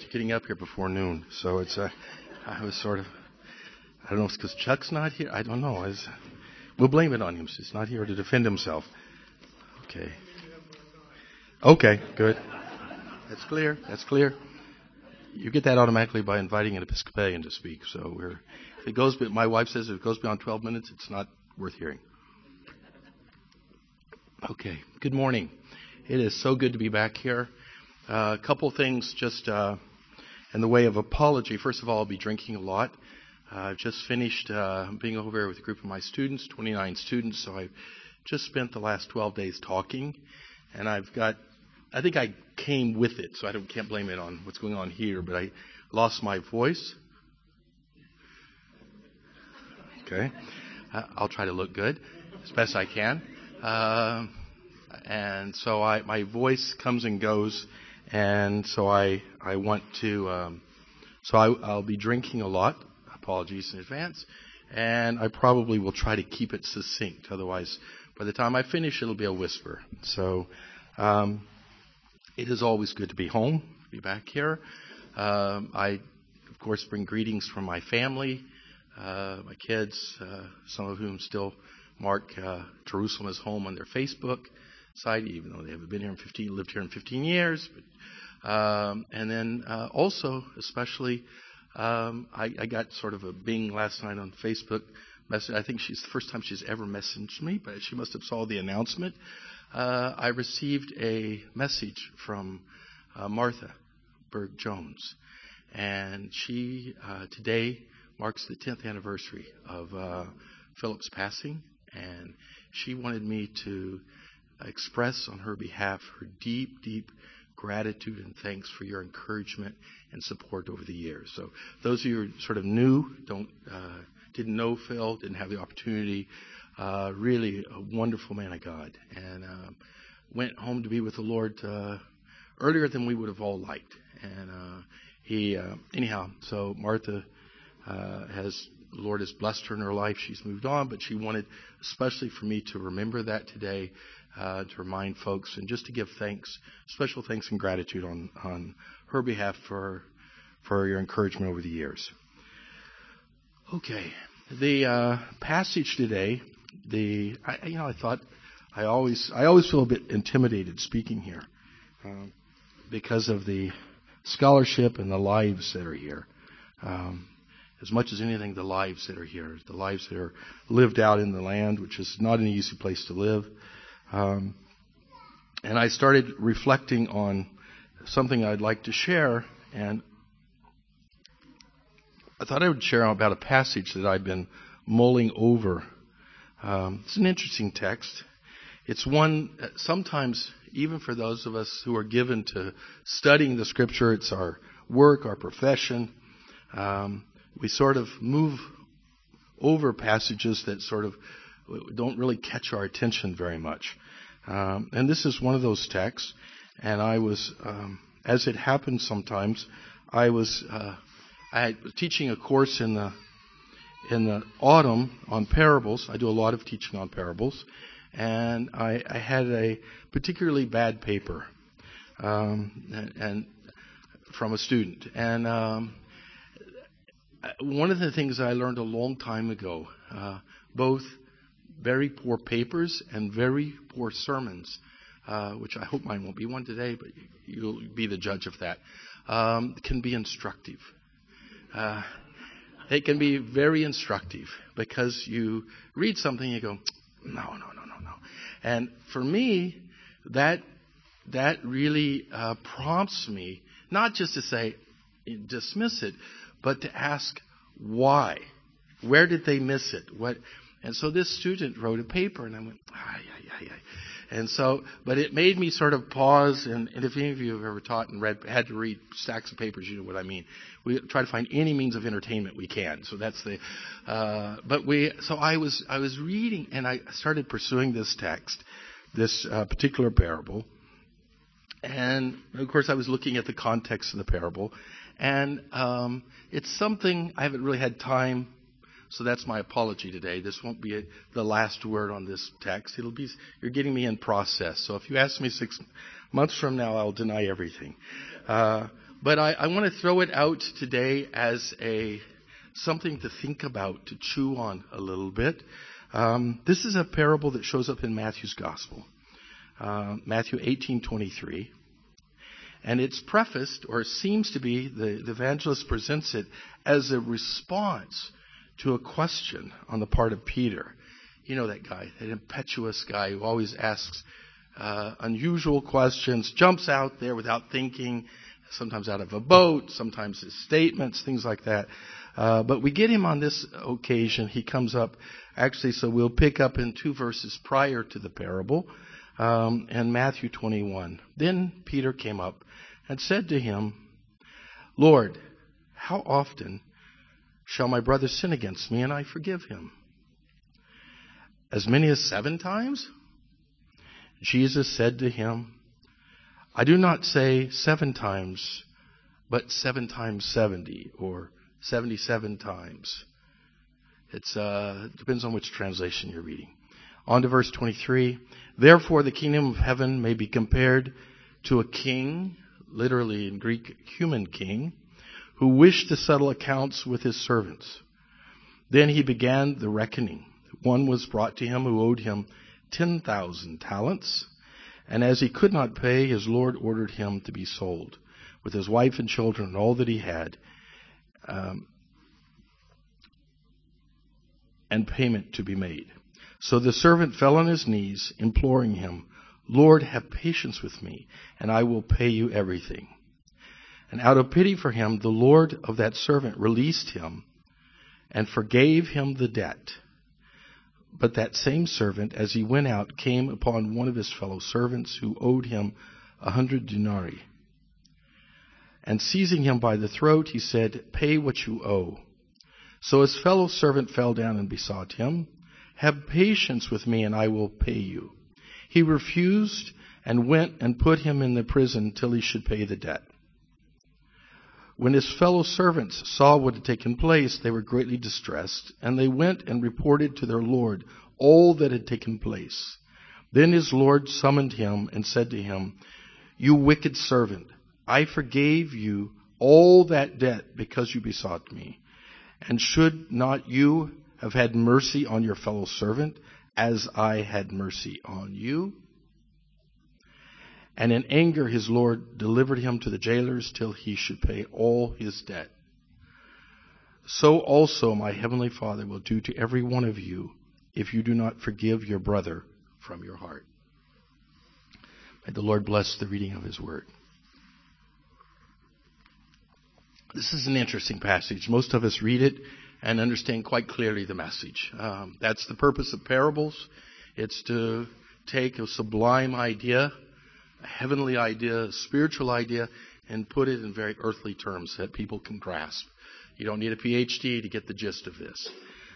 getting up here before noon. So I was sort of, I don't know if it's because Chuck's not here. I don't know. We'll blame it on him. He's not here to defend himself. Okay. Okay, good. That's clear. That's clear. You get that automatically by inviting an Episcopalian to speak. So if it goes, my wife says if it goes beyond 12 minutes, it's not worth hearing. Okay. Good morning. It is so good to be back here. A couple things just in the way of apology. First of all, I'll be drinking a lot. I've just finished being over here with a group of my students, 29 students. So I've just spent the last 12 days talking, and I think I came with it, so I can't blame it on what's going on here, but I lost my voice. Okay. I'll try to look good as best I can. And so my voice comes and goes, and so I want to, I'll be drinking a lot. Apologies in advance. And I probably will try to keep it succinct. Otherwise, by the time I finish, it'll be a whisper. So, it is always good to be home, to be back here. I, of course, bring greetings from my family, my kids, some of whom still mark Jerusalem as home on their Facebook site, even though they haven't been here lived here in 15 years. But, and then also, especially, I got sort of a bing last night on Facebook message. I think she's the first time she's ever messaged me, but she must have saw the announcement. I received a message from Martha Berg Jones, and she today marks the 10th anniversary of Philip's passing, and she wanted me to express on her behalf her deep, deep gratitude and thanks for your encouragement and support over the years. So those of you who are sort of new, didn't know Phil, didn't have the opportunity, really a wonderful man of God, and went home to be with the Lord earlier than we would have all liked. And anyhow, so Martha the Lord has blessed her in her life. She's moved on, but she wanted especially for me to remember that today, to remind folks and just to give thanks, special thanks and gratitude on her behalf for your encouragement over the years. Okay, the passage today. I thought I always feel a bit intimidated speaking here because of the scholarship and the lives that are here. As much as anything, the lives that are here, the lives that are lived out in the land, which is not an easy place to live. And I started reflecting on something I'd like to share, and I thought I would share about a passage that I've been mulling over. It's an interesting text. It's one sometimes, even for those of us who are given to studying the Scripture, it's our work, our profession. We sort of move over passages that sort of don't really catch our attention very much. And this is one of those texts. And I was, as it happens sometimes, I was teaching a course in the autumn on parables. I do a lot of teaching on parables. And I had a particularly bad paper and from a student. And one of the things I learned a long time ago, both very poor papers and very poor sermons, which I hope mine won't be one today, but you'll be the judge of that, can be instructive. It can be very instructive because you read something and you go, no. And for me, that really prompts me not just to say, dismiss it, but to ask why. Where did they miss it? What? And so this student wrote a paper, and I went, And so, but it made me sort of pause, and if any of you have ever taught and had to read stacks of papers, you know what I mean. We try to find any means of entertainment we can. So that's so I was reading, and I started pursuing this text, this particular parable. And, of course, I was looking at the context of the parable. And it's something I haven't really had time, so that's my apology today. This won't be the last word on this text. You're getting me in process. So if you ask me 6 months from now, I'll deny everything. But I want to throw it out today as something to think about, to chew on a little bit. This is a parable that shows up in Matthew's Gospel, Matthew 18:23. And it's prefaced, or seems to be, the evangelist presents it as a response to a question on the part of Peter. You know that guy, that impetuous guy who always asks unusual questions, jumps out there without thinking, sometimes out of a boat, sometimes his statements, things like that. But we get him on this occasion. He comes up, actually, so we'll pick up in 2 verses prior to the parable, and Matthew 21. Then Peter came up and said to him, Lord, how often shall my brother sin against me and I forgive him? As many as 7 times? Jesus said to him, I do not say 7 times, but 7 times 70, or 77 times. It depends on which translation you're reading. On to verse 23. Therefore the kingdom of heaven may be compared to a king, literally in Greek, human king, who wished to settle accounts with his servants. Then he began the reckoning. One was brought to him who owed him 10,000 talents. And as he could not pay, his Lord ordered him to be sold, with his wife and children and all that he had, and payment to be made. So the servant fell on his knees, imploring him, Lord, have patience with me, and I will pay you everything. And out of pity for him, the Lord of that servant released him and forgave him the debt. But that same servant, as he went out, came upon one of his fellow servants who owed him 100 denarii. And seizing him by the throat, he said, Pay what you owe. So his fellow servant fell down and besought him, Have patience with me, and I will pay you. He refused and went and put him in the prison till he should pay the debt. When his fellow servants saw what had taken place, they were greatly distressed, and they went and reported to their Lord all that had taken place. Then his Lord summoned him and said to him, You wicked servant, I forgave you all that debt because you besought me. And should not you have had mercy on your fellow servant, as I had mercy on you? And in anger his Lord delivered him to the jailers till he should pay all his debt. So also my heavenly Father will do to every one of you if you do not forgive your brother from your heart. May the Lord bless the reading of his word. This is an interesting passage. Most of us read it and understand quite clearly the message. That's the purpose of parables. It's to take a sublime idea, a heavenly idea, a spiritual idea, and put it in very earthly terms that people can grasp. You don't need a PhD to get the gist of this.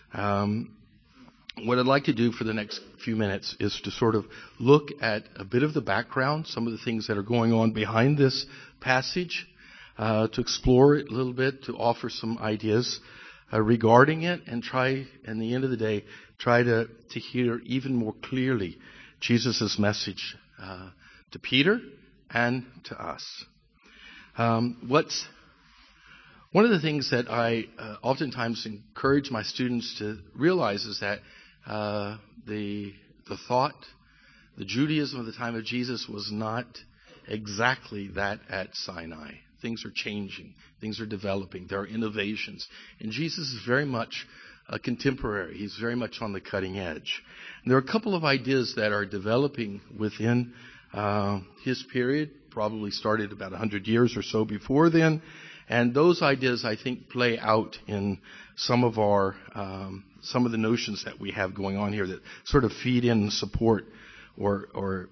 What I'd like to do for the next few minutes is to sort of look at a bit of the background, some of the things that are going on behind this passage, to explore it a little bit, to offer some ideas regarding it, and try, in the end of the day, try to hear even more clearly Jesus' message to Peter and to us. One of the things that I oftentimes encourage my students to realize is that the thought, the Judaism of the time of Jesus was not exactly that at Sinai. Things are changing. Things are developing. There are innovations. And Jesus is very much a contemporary. He's very much on the cutting edge. And there are a couple of ideas that are developing within his period, probably started about 100 years or so before then. And those ideas, I think, play out in some of the notions that we have going on here that sort of feed in and support or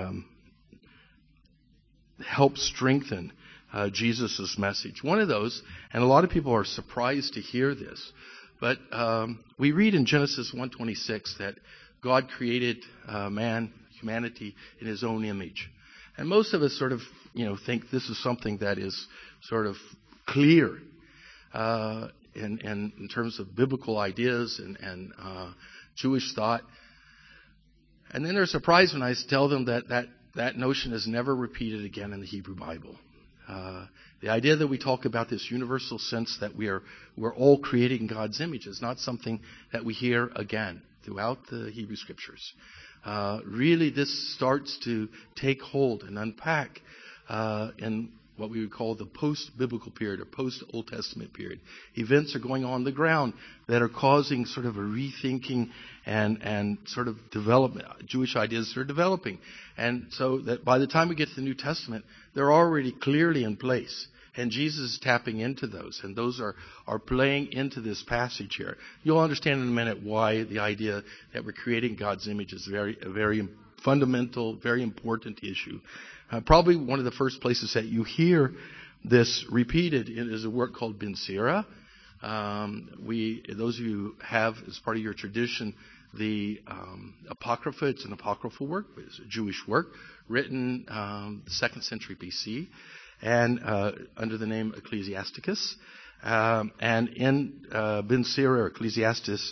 help strengthen Jesus' message. One of those, and a lot of people are surprised to hear this, but we read in Genesis 1:26 that God created humanity in his own image. And most of us sort of, think this is something that is sort of clear in terms of biblical ideas and Jewish thought. And then they're surprised when I tell them that notion is never repeated again in the Hebrew Bible. The idea that we talk about this universal sense that we're all created in God's image is not something that we hear again throughout the Hebrew Scriptures. Really, this starts to take hold and unpack in what we would call the post-biblical period or post-Old Testament period. Events are going on the ground that are causing sort of a rethinking and sort of development. Jewish ideas are developing. And so that by the time we get to the New Testament, they're already clearly in place. And Jesus is tapping into those. And those are playing into this passage here. You'll understand in a minute why the idea that we're creating God's image is a very fundamental, very important issue. Probably one of the first places that you hear this repeated is a work called Ben Sira. Those of you who have, as part of your tradition, the Apocrypha. It's an apocryphal work. It's a Jewish work written the 2nd century BC and under the name Ecclesiasticus. And in Ben Sira, or Ecclesiasticus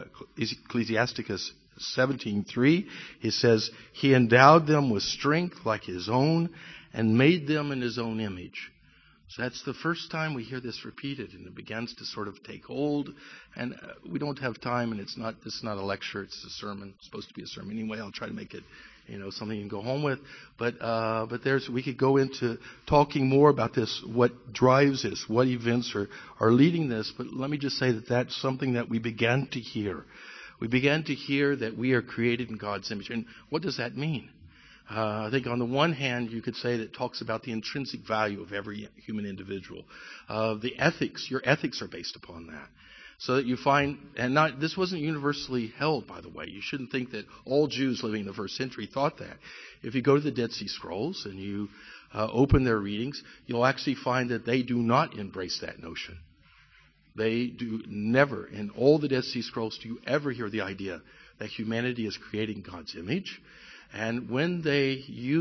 17:3, he says, he endowed them with strength like his own and made them in his own image. So that's the first time we hear this repeated, and it begins to sort of take hold. And we don't have time, and this is not a lecture, it's a sermon. It's supposed to be a sermon anyway. I'll try to make it, something you can go home with. But we could go into talking more about this, what drives this, what events are leading this. But let me just say that that's something that we began to hear. We began to hear that we are created in God's image. And what does that mean? I think on the one hand, you could say that it talks about the intrinsic value of every human individual. The ethics, your ethics are based upon that. So that you find, this wasn't universally held, by the way. You shouldn't think that all Jews living in the 1st century thought that. If you go to the Dead Sea Scrolls and you open their readings, you'll actually find that they do not embrace that notion. They do never, in all the Dead Sea Scrolls, do you ever hear the idea that humanity is created in God's image. And when they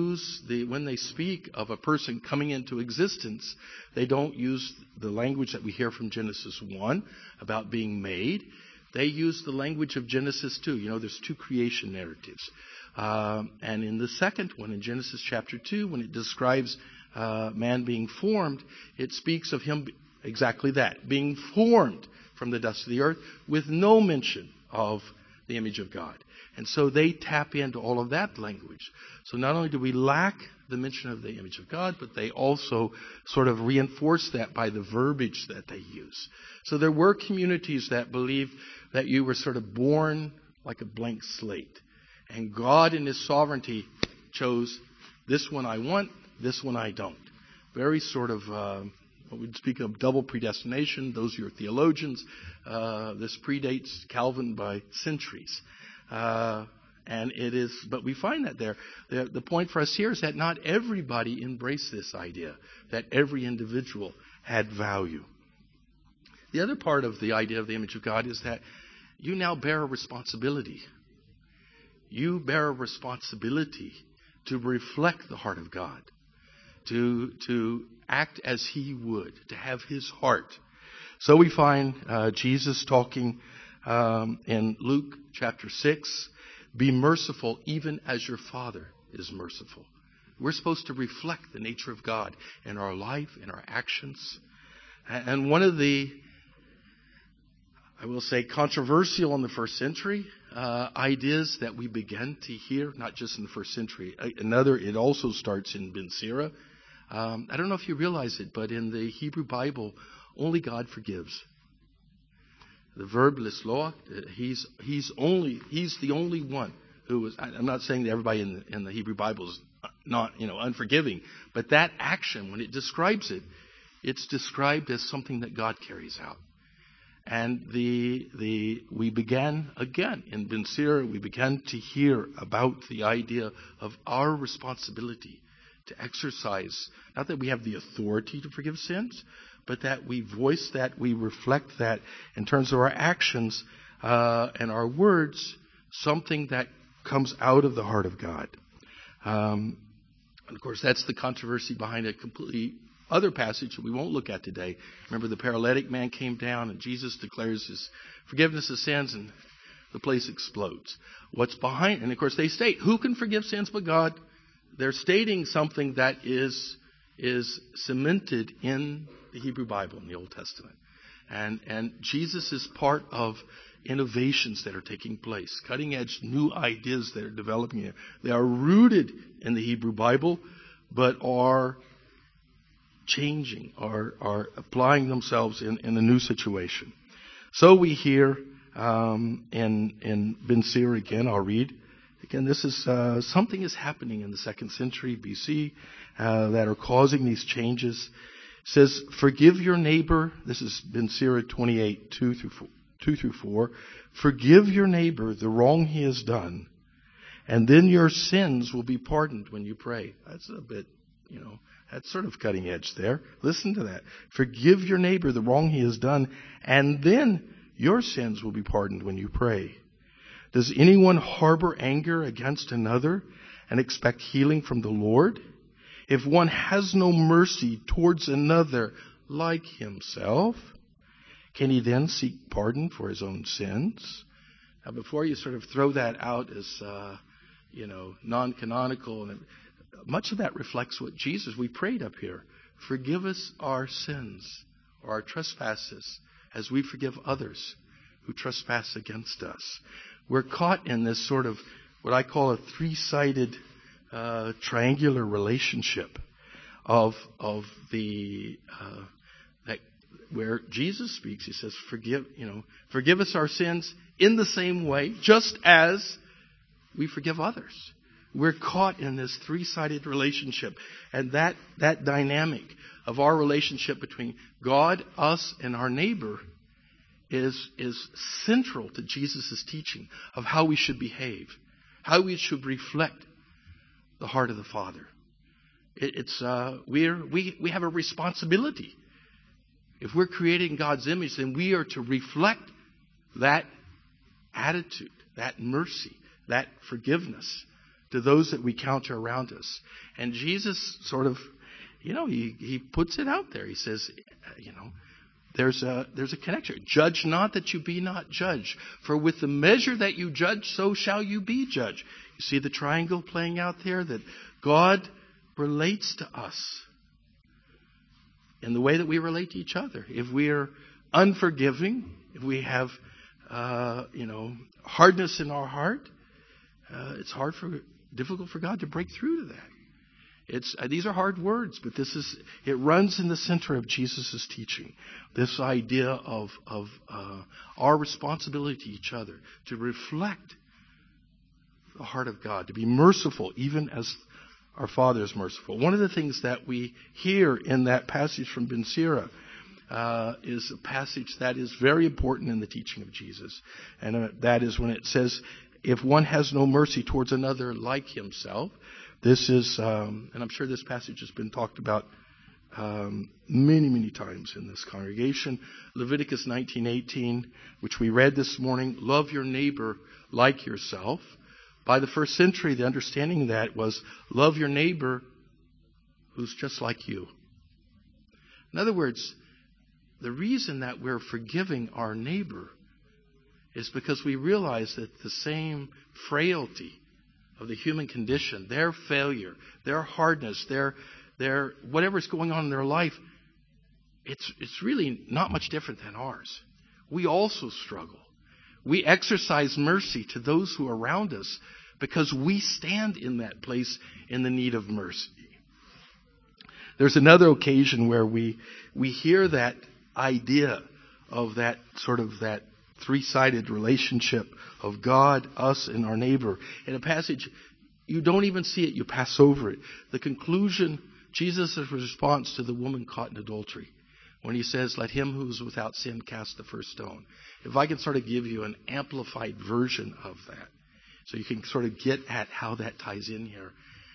speak of a person coming into existence, they don't use the language that we hear from Genesis 1 about being made. They use the language of Genesis 2. There's 2 creation narratives. And in the second one, in Genesis chapter 2, when it describes man being formed, it speaks of him exactly that, being formed from the dust of the earth with no mention of the image of God. And so they tap into all of that language. So not only do we lack the mention of the image of God, but they also sort of reinforce that by the verbiage that they use. So there were communities that believed that you were sort of born like a blank slate. And God in His sovereignty chose this one I want, this one I don't. Very sort of what we'd speak of double predestination. Those who are theologians, this predates Calvin by centuries. And it is, but we find that there. The point for us here is that not everybody embraced this idea, that every individual had value. The other part of the idea of the image of God is that you now bear a responsibility. You bear a responsibility to reflect the heart of God, to act as He would, to have His heart. So we find Jesus talking in Luke chapter 6, be merciful even as your Father is merciful. We're supposed to reflect the nature of God in our life, in our actions. And one of the, I will say, controversial in the 1st century ideas that we began to hear, not just in the 1st century. It also starts in Ben Sira. I don't know if you realize it, but in the Hebrew Bible, only God forgives. The verb lisloach, he's the only one who is. I'm not saying that everybody in the Hebrew Bible is not unforgiving, but that action, when it describes it, it's described as something that God carries out. And we began again in Ben Sira, we began to hear about the idea of our responsibility to exercise, not that we have the authority to forgive sins, but that we voice that, we reflect that in terms of our actions and our words, something that comes out of the heart of God. And of course, that's the controversy behind a completely other passage that we won't look at today. Remember, the paralytic man came down and Jesus declares His forgiveness of sins, and the place explodes. What's behind? And of course, they state, who can forgive sins but God? They're stating something that is is cemented in the Hebrew Bible in the Old Testament. And Jesus is part of innovations that are taking place, cutting edge new ideas that are developing here. They are rooted in the Hebrew Bible, but are changing, are applying themselves in a new situation. So we hear in Ben Sira again, I'll read. Again, this is something is happening in the 2nd century BC that are causing these changes. It says, forgive your neighbor. This is Ben Sira 28, 2 through 4. Forgive your neighbor the wrong he has done, and then your sins will be pardoned when you pray. That's a bit, that's sort of cutting edge there. Listen to that. Forgive your neighbor the wrong he has done, and then your sins will be pardoned when you pray. Does anyone harbor anger against another and expect healing from the Lord? If one has no mercy towards another like himself, can he then seek pardon for his own sins? Now, before you sort of throw that out as, non-canonical, and much of that reflects what Jesus, we prayed up here. Forgive us our sins or our trespasses as we forgive others who trespass against us. We're caught in this sort of what I call a three-sided triangular relationship of the that where Jesus speaks. He says, forgive us our sins in the same way, just as we forgive others. We're caught in this three-sided relationship, and that dynamic of our relationship between God, us, and our neighbor is central to Jesus' teaching of how we should behave, how we should reflect the heart of the Father. We have a responsibility. If we're created in God's image, then we are to reflect that attitude, that mercy, that forgiveness to those that we encounter around us. And Jesus sort of, he puts it out there. He says, there's a connection. Judge not that you be not judged. For with the measure that you judge, so shall you be judged. You see the triangle playing out there? That God relates to us in the way that we relate to each other. If we are unforgiving, if we have, hardness in our heart, it's difficult for God to break through to that. These are hard words, but it runs in the center of Jesus' teaching. This idea of our responsibility to each other, to reflect the heart of God, to be merciful, even as our Father is merciful. One of the things that we hear in that passage from Ben Sira is a passage that is very important in the teaching of Jesus. And that is when it says, if one has no mercy towards another like himself. This is, and I'm sure this passage has been talked about many, many times in this congregation. Leviticus 19:18, which we read this morning, love your neighbor like yourself. By the 1st century, the understanding of that was love your neighbor who's just like you. In other words, the reason that we're forgiving our neighbor is because we realize that the same frailty of the human condition, their failure, their hardness, their whatever's going on in their life, it's really not much different than ours. We also struggle. We exercise mercy to those who are around us because we stand in that place in the need of mercy. There's another occasion where we hear that idea of that sort of that three-sided relationship of God, us, and our neighbor. In a passage, you don't even see it, you pass over it. The conclusion, Jesus' response to the woman caught in adultery, when he says, let him who is without sin cast the first stone. If I can sort of give you an amplified version of that, so you can sort of get at how that ties in here.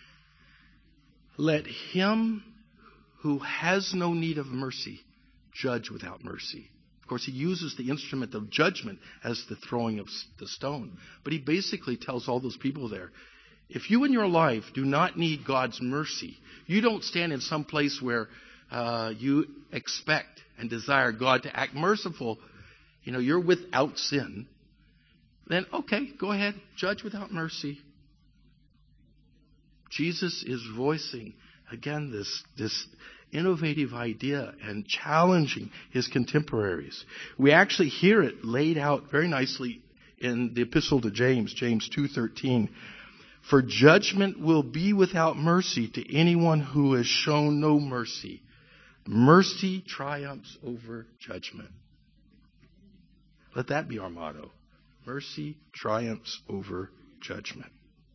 Let him who has no need of mercy judge without mercy. Of course, he uses the instrument of judgment as the throwing of the stone. But he basically tells all those people there, if you in your life do not need God's mercy, you don't stand in some place where you expect and desire God to act merciful, you're without sin, then okay, go ahead, judge without mercy. Jesus is voicing Again, this innovative idea and challenging his contemporaries. We actually hear it laid out very nicely in the Epistle to James, James 2:13. For judgment will be without mercy to anyone who has shown no mercy. Mercy triumphs over judgment. Let that be our motto. Mercy triumphs over judgment.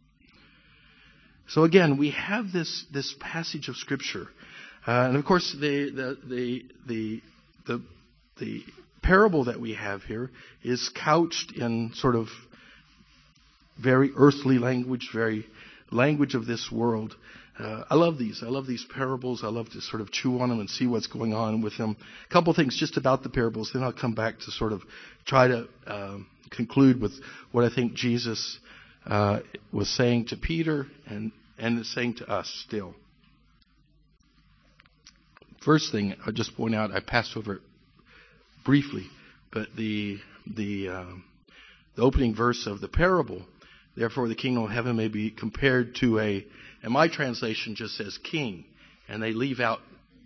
So again, we have this passage of Scripture, and of course the parable that we have here is couched in sort of very earthly language, very language of this world. I love these. I love these parables. I love to sort of chew on them and see what's going on with them. A couple things just about the parables, then I'll come back to sort of try to conclude with what I think Jesus was saying to Peter and is saying to us still. First thing I'll just point out, I passed over it briefly, but the opening verse of the parable, therefore the kingdom of heaven may be compared to and my translation just says king, and they leave out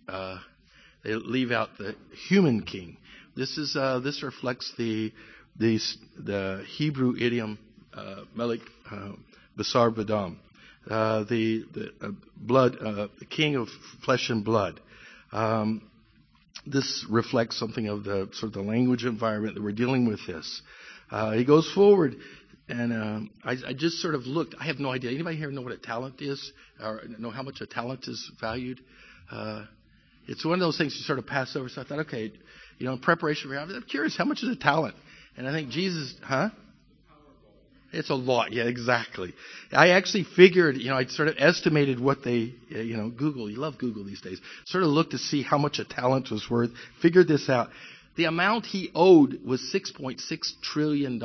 the human king. This reflects the Hebrew idiom Melech Basar V'Dam, the blood, the king of flesh and blood. This reflects something of the sort of the language environment that we're dealing with. This. He goes forward. And I just sort of looked. I have no idea. Anybody here know what a talent is, or know how much a talent is valued? It's one of those things you sort of pass over. So I thought, okay, in preparation for it, I'm curious, how much is a talent? And I think Jesus, It's a lot. Yeah, exactly. I actually figured, I sort of estimated what they, Google. You love Google these days. Sort of looked to see how much a talent was worth. Figured this out. The amount he owed was $6.6 trillion.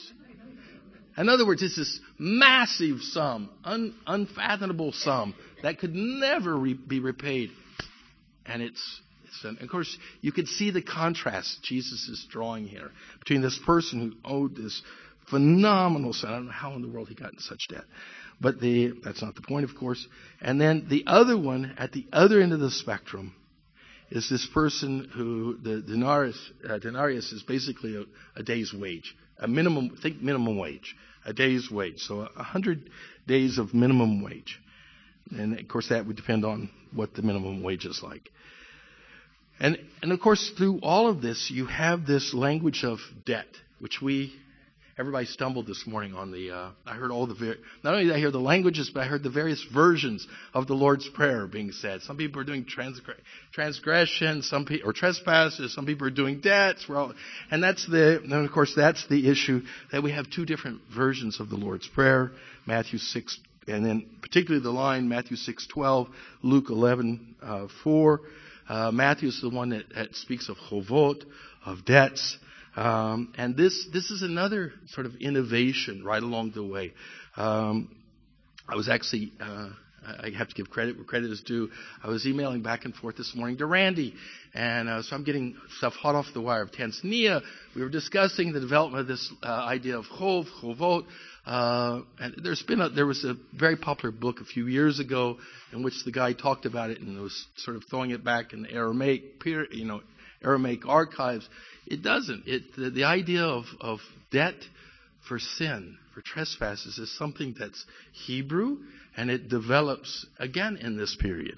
In other words, it's this massive sum, unfathomable sum that could never be repaid. And of course, you could see the contrast Jesus is drawing here between this person who owed this phenomenal sum. I don't know how in the world he got in such debt. But that's not the point, of course. And then the other one, at the other end of the spectrum, is this person who, the denarius is basically a day's wage. Minimum wage, a day's wage. So 100 days of minimum wage. And of course that would depend on what the minimum wage is like. And of course through all of this you have this language of debt, which everybody stumbled this morning on I heard not only did I hear the languages, but I heard the various versions of the Lord's Prayer being said. Some people are doing transgression, or trespasses, some people are doing debts. And of course that's the issue, that we have two different versions of the Lord's Prayer, Matthew 6, and then particularly the line, Matthew 6:12, Luke 11:4. Matthew is the one that speaks of chovot, of debts. And this is another sort of innovation right along the way. I was actually, I have to give credit where credit is due. I was emailing back and forth this morning to Randy, and so I'm getting stuff hot off the wire of Tanzania. We were discussing the development of this idea of chovot. And there was a very popular book a few years ago in which the guy talked about it and was sort of throwing it back in the Aramaic archives. It doesn't. The idea of debt for sin, for trespasses, is something that's Hebrew, and it develops again in this period.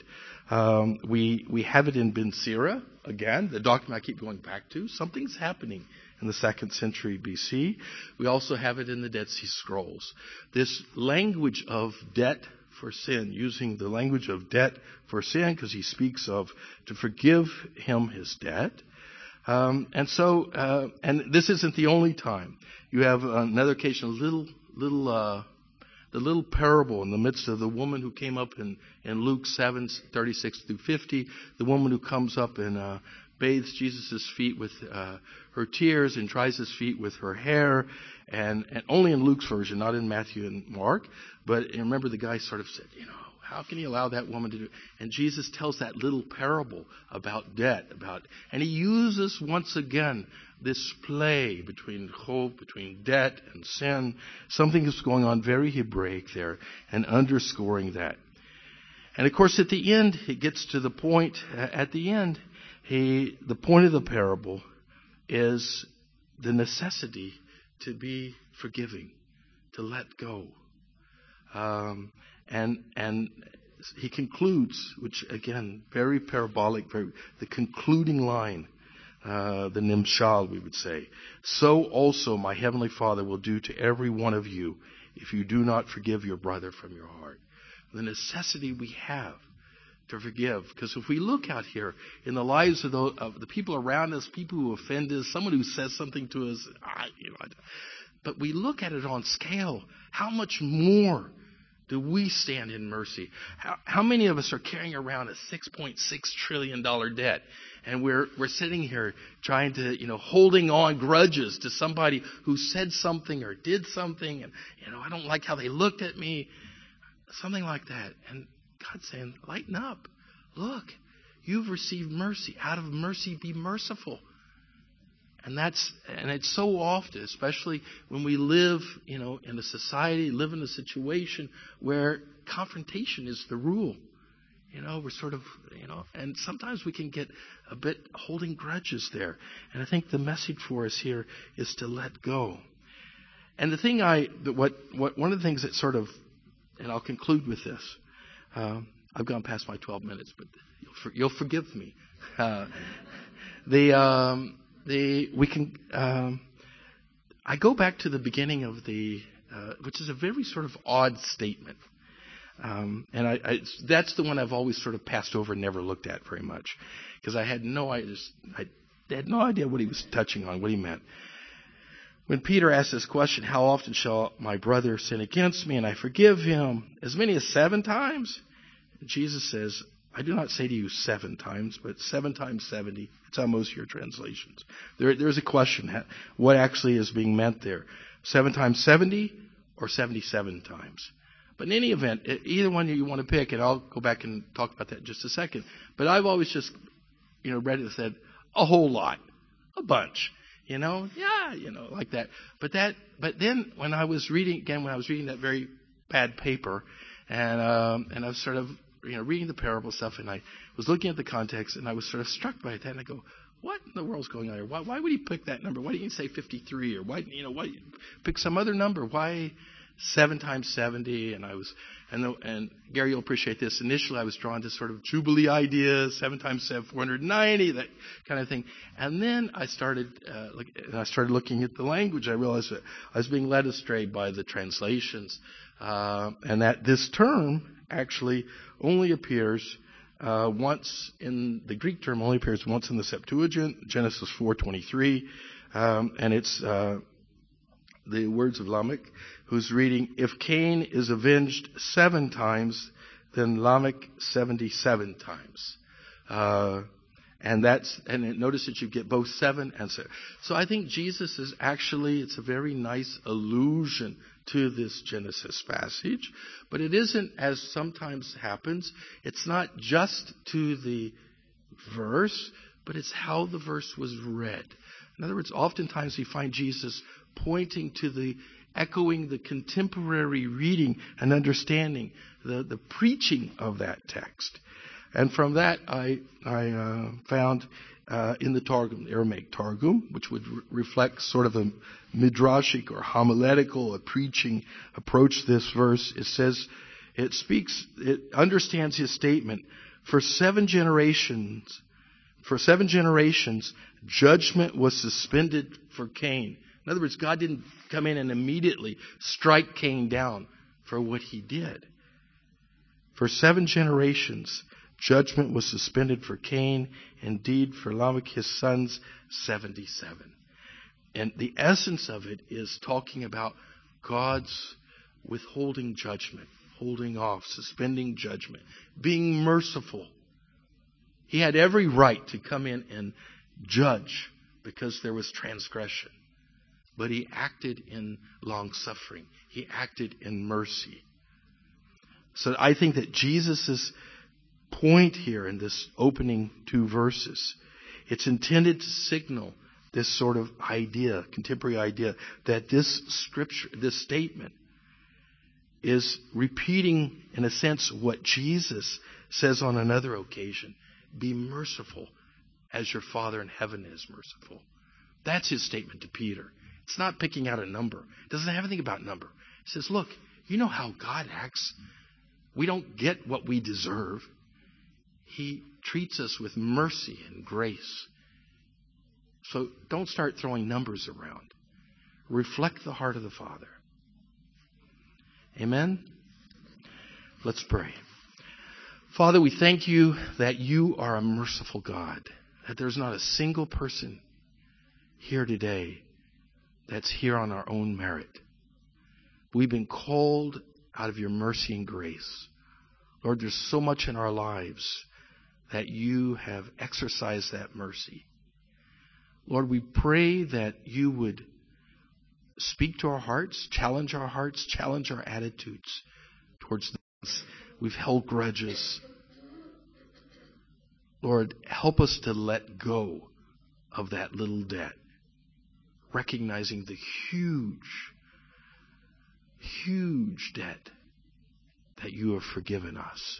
We have it in Ben Sira, again, the document I keep going back to. Something's happening in the 2nd century BC. We also have it in the Dead Sea Scrolls. This language of debt for sin, using the language of debt for sin, because he speaks of to forgive him his debt. And this isn't the only time. You have another occasion, the little parable in the midst of the woman who came up in Luke 7:36-50, the woman who comes up and bathes Jesus' feet with her tears and dries his feet with her hair, and only in Luke's version, not in Matthew and Mark. But remember, the guy sort of said, how can you allow that woman to do it? And Jesus tells that little parable about debt, and he uses once again this play between debt and sin. Something is going on very Hebraic there, and underscoring that. And of course, at the end, it gets to the point. At the end, the point of the parable is the necessity to be forgiving, to let go. And he concludes, which again, very parabolic, the concluding line, the nimshal, we would say. So also my heavenly Father will do to every one of you if you do not forgive your brother from your heart. The necessity we have to forgive. Because if we look out here in the lives of the people around us, people who offend us, someone who says something to us, but we look at it on scale, how much more do we stand in mercy? How many of us are carrying around a $6.6 trillion debt? And we're sitting here trying to, holding on grudges to somebody who said something or did something. And, I don't like how they looked at me. Something like that. And God's saying, lighten up. Look, you've received mercy. Out of mercy, be merciful. And it's so often, especially when we live, in a society, live in a situation where confrontation is the rule. We're sort of, and sometimes we can get a bit holding grudges there. And I think the message for us here is to let go. And the thing one of the things that sort of, and I'll conclude with this. I've gone past my 12 minutes, but you'll forgive me. I go back to the beginning of which is a very sort of odd statement. And that's the one I've always sort of passed over and never looked at very much, because I had no idea what he was touching on, what he meant. When Peter asked this question, how often shall my brother sin against me and I forgive him? As many as 7 times? Jesus says, I do not say to you 7 times, but 7 times 70. It's on most of your translations. There's a question, what actually is being meant there? 7 times 70 or 77 times? But in any event, either one you want to pick, and I'll go back and talk about that in just a second. But I've always just, read it and said, a whole lot, a bunch. Like that. But then when I was reading that very bad paper, and I was sort of, reading the parable stuff, and I was looking at the context, and I was sort of struck by that, and I go, what in the world's going on here? Why would he pick that number? Why didn't he say 53, or why pick some other number? Why 7 times 70? And Gary, you'll appreciate this. Initially, I was drawn to sort of Jubilee ideas, 7 times 7, 490, that kind of thing. And then I started looking at the language. I realized that I was being led astray by the translations, and that this term actually only appears once in the Greek term. Only appears once in the Septuagint, Genesis 4:23, and it's the words of Lamech, who's reading, if Cain is avenged 7 times, then Lamech 77 times. And notice that you get both 7 and 7. So I think Jesus is actually, it's a very nice allusion to this Genesis passage, but it isn't, as sometimes happens, it's not just to the verse, but it's how the verse was read. In other words, oftentimes we find Jesus pointing to echoing the contemporary reading and understanding, the preaching of that text. And from that, I found in the Targum, Aramaic Targum, which would reflect sort of a midrashic or homiletical, a preaching approach to this verse. It says, it understands his statement. For 7 generations, judgment was suspended for Cain. In other words, God didn't come in and immediately strike Cain down for what he did. For 7 generations, judgment was suspended for Cain, indeed for Lamech his sons 77. And the essence of it is talking about God's withholding judgment, holding off, suspending judgment, being merciful. He had every right to come in and judge because there was transgression. But he acted in long-suffering. He acted in mercy. So I think that Jesus' point here in this opening 2 verses, it's intended to signal this sort of idea, contemporary idea, that this scripture, this statement, is repeating, in a sense, what Jesus says on another occasion. Be merciful as your Father in heaven is merciful. That's his statement to Peter. It's not picking out a number. It doesn't have anything about number. It says, look, you know how God acts. We don't get what we deserve. He treats us with mercy and grace. So don't start throwing numbers around. Reflect the heart of the Father. Amen? Let's pray. Father, we thank you that you are a merciful God, that there's not a single person here today that's here on our own merit. We've been called out of your mercy and grace. Lord, there's so much in our lives that you have exercised that mercy. Lord, we pray that you would speak to our hearts, challenge our attitudes towards this. We've held grudges. Lord, help us to let go of that little debt, recognizing the huge debt that you have forgiven us.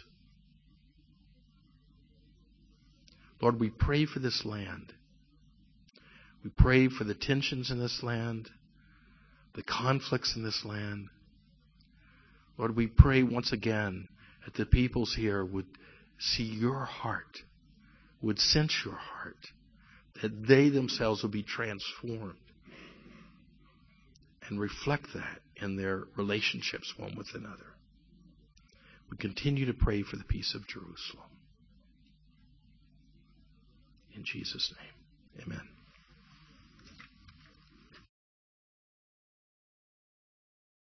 Lord, we pray for this land. We pray for the tensions in this land, the conflicts in this land. Lord, we pray once again that the peoples here would see your heart, would sense your heart, that they themselves will be transformed and reflect that in their relationships one with another. We continue to pray for the peace of Jerusalem. In Jesus' name, amen.